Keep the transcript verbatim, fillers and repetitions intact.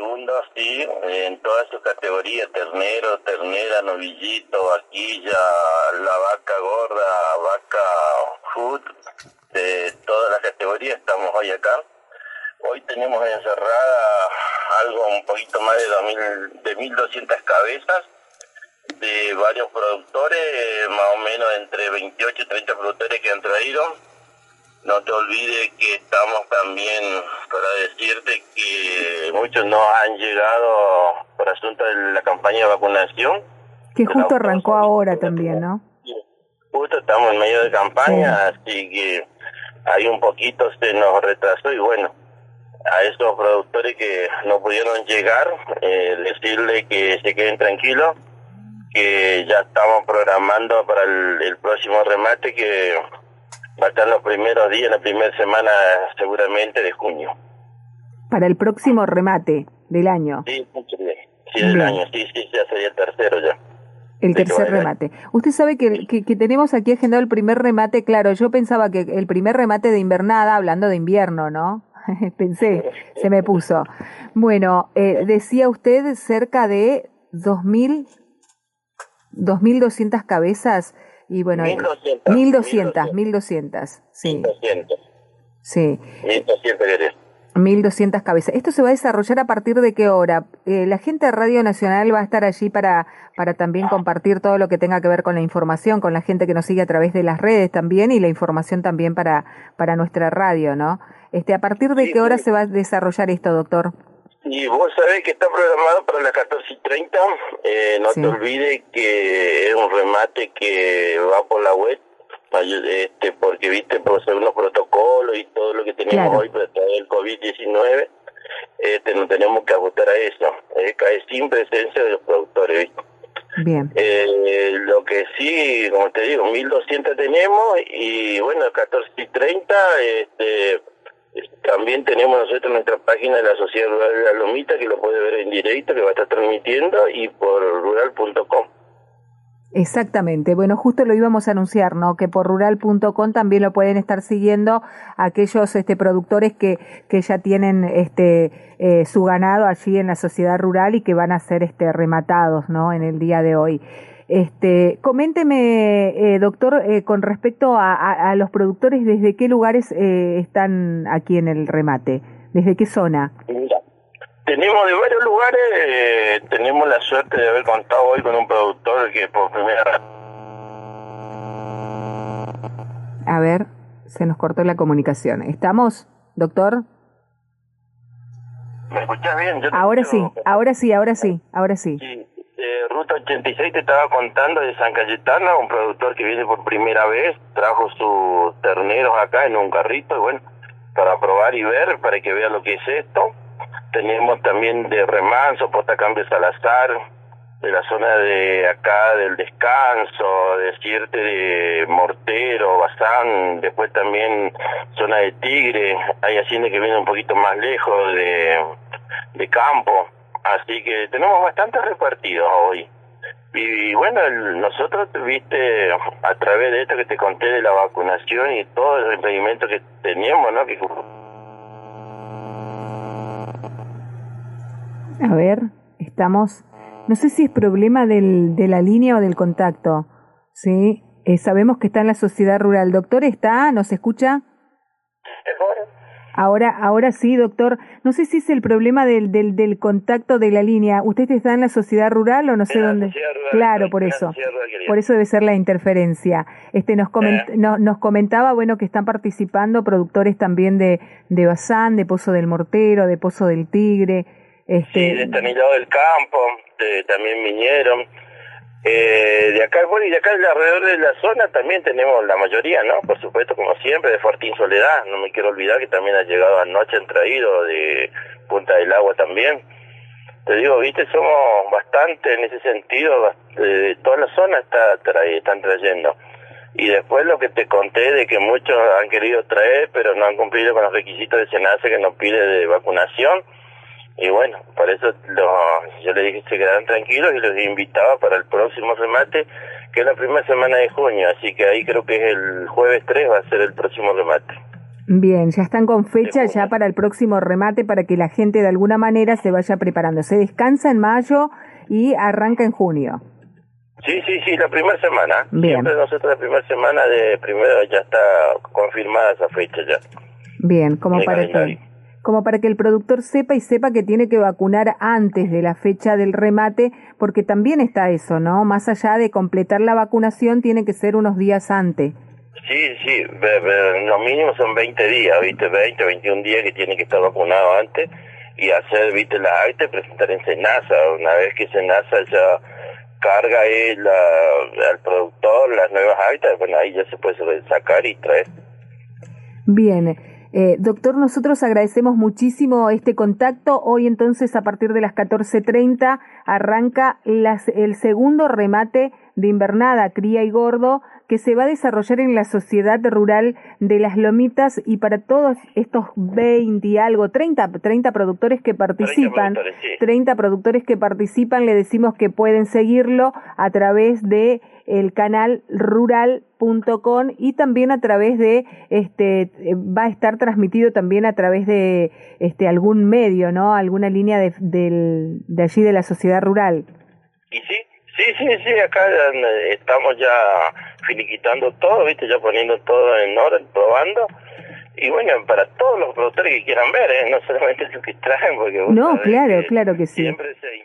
segundo, sí, en todas sus categorías, ternero, ternera, novillito, vaquilla, la vaca gorda, vaca food, de todas las categorías estamos hoy acá. Hoy tenemos encerrada algo un poquito más de dos mil, de mil doscientas cabezas de varios productores, más o menos entre veintiocho y treinta productores que han traído. No te olvides que estamos también para decirte que muchos no han llegado por asunto de la campaña de vacunación. Que justo arrancó ahora también, ¿no? Justo estamos en medio de campaña, sí. Así que hay un poquito, se nos retrasó y bueno, a esos productores que no pudieron llegar, eh, decirle que se queden tranquilos, que ya estamos programando para el, el próximo remate que va a estar los primeros días, la primera semana seguramente de junio. Para el próximo remate del año. Sí, mucho bien. Sí, del año, sí, sí, ya sería el tercero ya. El tercer remate. Usted sabe que, que, que tenemos aquí agendado el primer remate, claro, yo pensaba que el primer remate de invernada, hablando de invierno, ¿no? Pensé, se me puso. Bueno, eh, decía usted cerca de dos mil, dos mil doscientas cabezas. Y bueno, mil doscientas, mil doscientas, mil doscientas, sí. mil doscientas. Sí. mil doscientas querés. mil doscientas cabezas. ¿Esto se va a desarrollar a partir de qué hora? Eh, la gente de Radio Nacional va a estar allí para, para también compartir todo lo que tenga que ver con la información, con la gente que nos sigue a través de las redes también y la información también para, para nuestra radio, ¿no? Este, ¿a partir de sí, qué hora sí. se va a desarrollar esto, doctor? Y vos sabés que está programado para las catorce y treinta, eh, no sí. te olvides que es un remate que va por la web, este, porque viste, por ser unos protocolos y todo lo que tenemos claro. hoy para traer el COVID diecinueve, este, nos tenemos que ajustar a eso, eh, cae sin presencia de los productores, ¿viste? Bien. Eh, lo que sí, como te digo, mil doscientas tenemos y bueno, catorce y treinta, este... También tenemos nosotros nuestra página de la Sociedad Rural de la Lomita, que lo puede ver en directo, que va a estar transmitiendo, y por rural punto com. Exactamente, bueno, justo lo íbamos a anunciar, ¿no? Que por rural punto com también lo pueden estar siguiendo aquellos este, productores que, que ya tienen este eh, su ganado allí en la sociedad rural y que van a ser este rematados, ¿no? En el día de hoy. Este, coménteme, eh, doctor, eh, con respecto a, a, a los productores, ¿desde qué lugares eh, están aquí en el remate? ¿Desde qué zona? Mira, tenemos de varios lugares, eh, tenemos la suerte de haber contado hoy con un productor que por primera vez... A ver, se nos cortó la comunicación. ¿Estamos, doctor? ¿Me escuchás bien? Yo ahora sí, ahora sí, ahora sí, ahora sí. Sí. Eh, Ruta ochenta y seis te estaba contando de San Cayetano, un productor que viene por primera vez, trajo sus terneros acá en un carrito, y bueno, para probar y ver, para que vea lo que es esto. Tenemos también de Remanso, Potacambio Salazar, de la zona de acá del Descanso, decirte de Mortero, Bazán, después también zona de Tigre, hay haciendas que vienen un poquito más lejos de, de campo. Así que tenemos bastante repartidos hoy. Y bueno, el, nosotros, viste, a través de esto que te conté de la vacunación y todo el emprendimiento que teníamos, ¿no? Que... A ver, estamos... No sé si es problema del, de la línea o del contacto, ¿sí? Eh, sabemos que está en la sociedad rural. ¿Doctor está? ¿Nos escucha? Ahora, ahora sí, doctor. No sé si es el problema del, del, del contacto de la línea. ¿Usted está en la sociedad rural o no sé dónde? Rural, claro, por eso. Por eso debe ser la interferencia. Este, nos, coment, eh. no, nos comentaba, bueno, que están participando productores también de, de Bazán, de Pozo del Mortero, de Pozo del Tigre. Este... Sí, de Estanilado del Campo, de, también vinieron. Eh, de acá, bueno, y de acá alrededor de la zona también tenemos la mayoría, ¿no? Por supuesto, como siempre, de Fortín Soledad, no me quiero olvidar que también ha llegado anoche, han traído de Punta del Agua también. Te digo, viste, somos bastante en ese sentido, de toda la zona está tra están trayendo. Y después lo que te conté de que muchos han querido traer, pero no han cumplido con los requisitos de SENASA que nos pide de vacunación. Y bueno, por eso los, yo les dije que se quedaran tranquilos y los invitaba para el próximo remate, que es la primera semana de junio, así que ahí creo que es el jueves tres va a ser el próximo remate. Bien, ya están con fecha ya para el próximo remate para que la gente de alguna manera se vaya preparando. Se descansa en mayo y arranca en junio. Sí, sí, sí, la primera semana. Bien. Siempre nosotros la primera semana de primero ya está confirmada esa fecha ya. Bien, como El para calendario. que como para que el productor sepa y sepa que tiene que vacunar antes de la fecha del remate, porque también está eso, ¿no? Más allá de completar la vacunación, tiene que ser unos días antes. Sí, sí, be, be, lo mínimo son veinte días, ¿viste? veinte, veintiún días que tiene que estar vacunado antes y hacer, ¿viste? Las actas y presentar en SENASA. Una vez que SENASA ya carga él la, al productor las nuevas actas, bueno, ahí ya se puede sacar y traer. Bien. Eh, doctor, nosotros agradecemos muchísimo este contacto. Hoy entonces a partir de las catorce treinta arranca las, el segundo remate de invernada cría y gordo que se va a desarrollar en la Sociedad Rural de Las Lomitas, y para todos estos veinte y algo, treinta, treinta productores que participan, treinta productores, sí. treinta productores que participan, le decimos que pueden seguirlo a través de el canal rural punto com y también a través de este va a estar transmitido también a través de este algún medio, ¿no? Alguna línea de del, de allí de la Sociedad Rural. Y sí, sí, sí, sí, acá estamos ya finiquitando todo, ¿viste? Ya poniendo todo en orden, probando. Y bueno, para todos los productores que quieran ver, ¿eh? No solamente los que traen, porque... No, claro, claro que sí. Siempre se